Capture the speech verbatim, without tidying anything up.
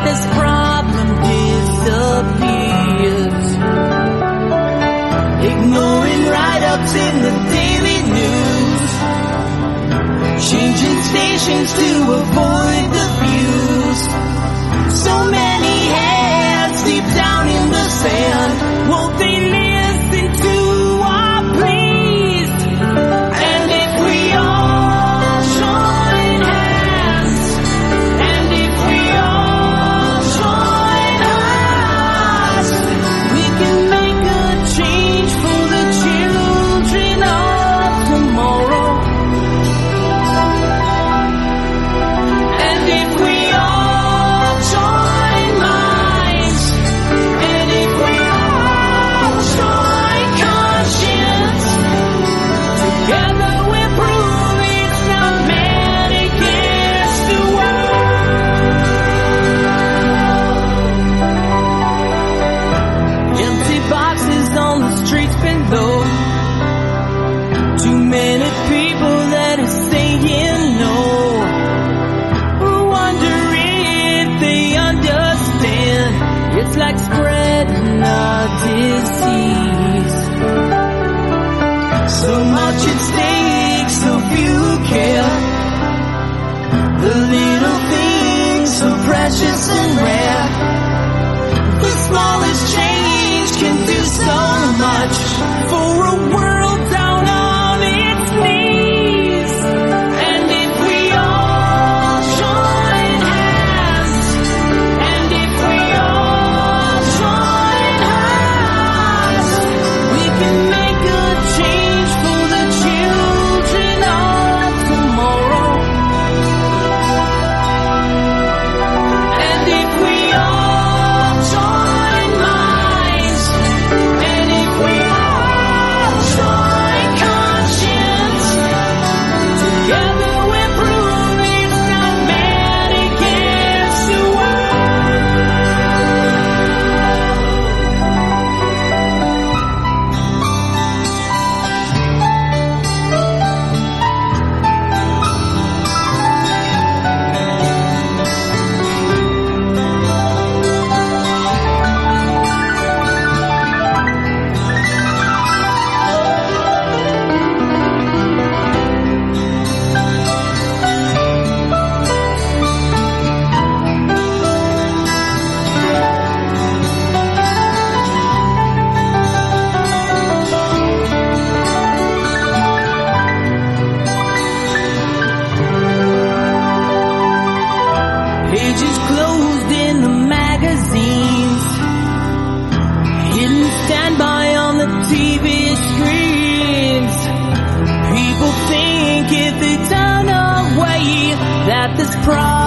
this problem disappears. Ignoring write-ups in the daily news, changing stations to avoid the views. So many heads deep down in the sand, won't they listen to our pleas? And if we all join hands, and if we all join us, we can make a change for the children of tomorrow. And if we all join minds, and if we all join conscience, together we prove it's not man against the world. Empty boxes on the streets below, too many people that are saying no. Wonder if they understand, it's like spreading a disease. So much at stake, so few care. The little things so precious and rare. The smallest change can do so much for a world down on its knees. And if we all join hands, and if we all join hands, we can make a change for the children of tomorrow. And if we all join minds, and if we all join conscience, together we prove it's not man against the pages closed in the magazines, hidden standby on the T V screens. People think if they turn away that this problem